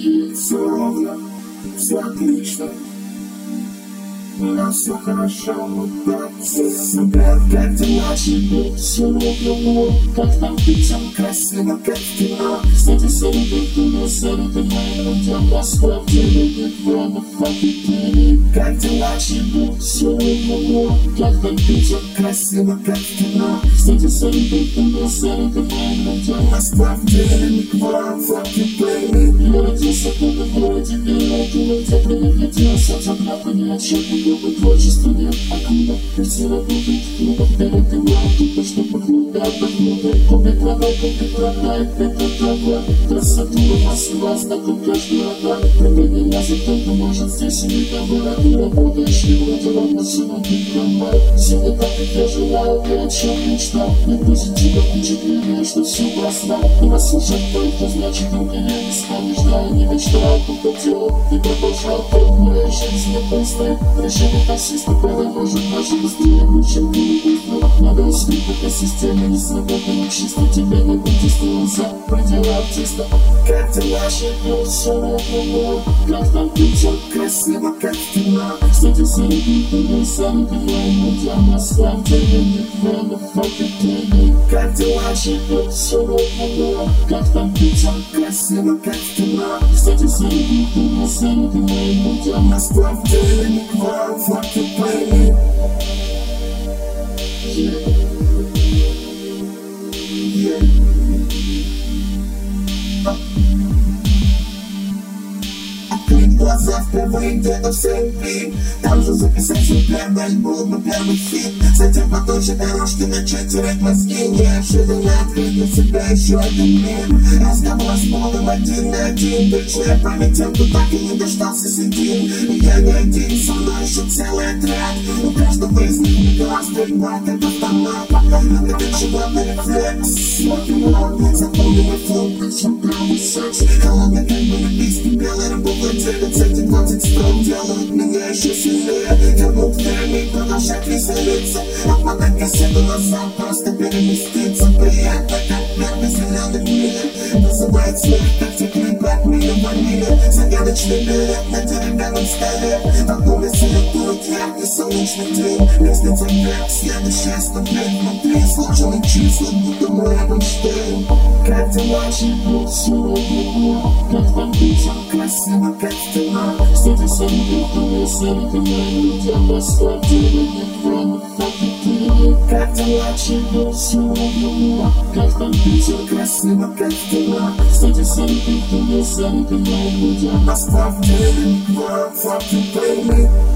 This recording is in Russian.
И все ровно, все отлично. У нас все хорошо, вот так все собрал, как дела тебе, все ровно, как там печем, красиво, как в кино. Кстати, среди меня, среди моих дел, Москва, где любит время, факты, как дела тебе, все ровно, как там печем, красиво, как в кино. Кстати, среди меня, среди моих дел, Москва, где любит время, факты, я родился в этом городе, и я думаю, где прилетелся, забрал меня, чем любит творчество нет, а когда картина будет, и когда ты мало, то что похудает, похудает, купит это трава, красоту у нас и вас, так у каждого рога, прыгай нас, и кто-то может здесь и не добра, ты работаешь, и вроде ровно сегодня трамвай, сегодня так, как я желаю, ты о чем мечтал, не позитива, впечатление, что все бросал, и вас слушать только, значит, рука я не станешь, да, и не мечтал, только делал, и продолжал, как моя жизнь не пустая, решение таксиста, правда, может даже быстрее, чем было быстро. Надо успеть, пока система не сработает чисто, тебя не протестуется, предела артиста. Как ты наши все равно, как там печет, красиво, как в кино. Кстати, среди меня сам говорю, для Москва, где нет время, факты, как дела живет, все равно, как там печет, красиво, как в кино. Кстати, среди меня сам говорю, для Москва, где нет время, факты, Открыть глаза впервые где-то в селфи. Там же записать свой первый альбом и первый хит. Затем по той же дорожке начать терять мозги. Неожиданно открыть для себя еще один мир. Разговор с Богом один на один. Вечная память тем, кто так и не дождался седин. И я не один, со мной еще целый отряд. У каждого из них глаз прибавит от автомата. Это животный рефлекс. Смотрим, запомним флоу, причем правый секс. Холодно, как бы любийский белый рабовладелец. Эти 20 строк делают меня еще сильнее. Вернут время и продолжать веселиться. Отмотать кассету назад, просто переместиться. Приятно, как первый зеленый мир. Называет смех, как те клипы от мира ванили. Загадочный билет на деревянном столе. Окно рисует яркий солнечный день. Лестница вверх, следующая ступень внутри. Сложены числа, будто мой Эйнштейн. Как дела живут, все равно, как там печем, красиво, как в кино. Кстати, среди меня, для Москва, где нет время, факты, как дела живут, все равно, как там печем, красиво, как в кино. Кстати, среди меня, для Москва, где нет время, факты,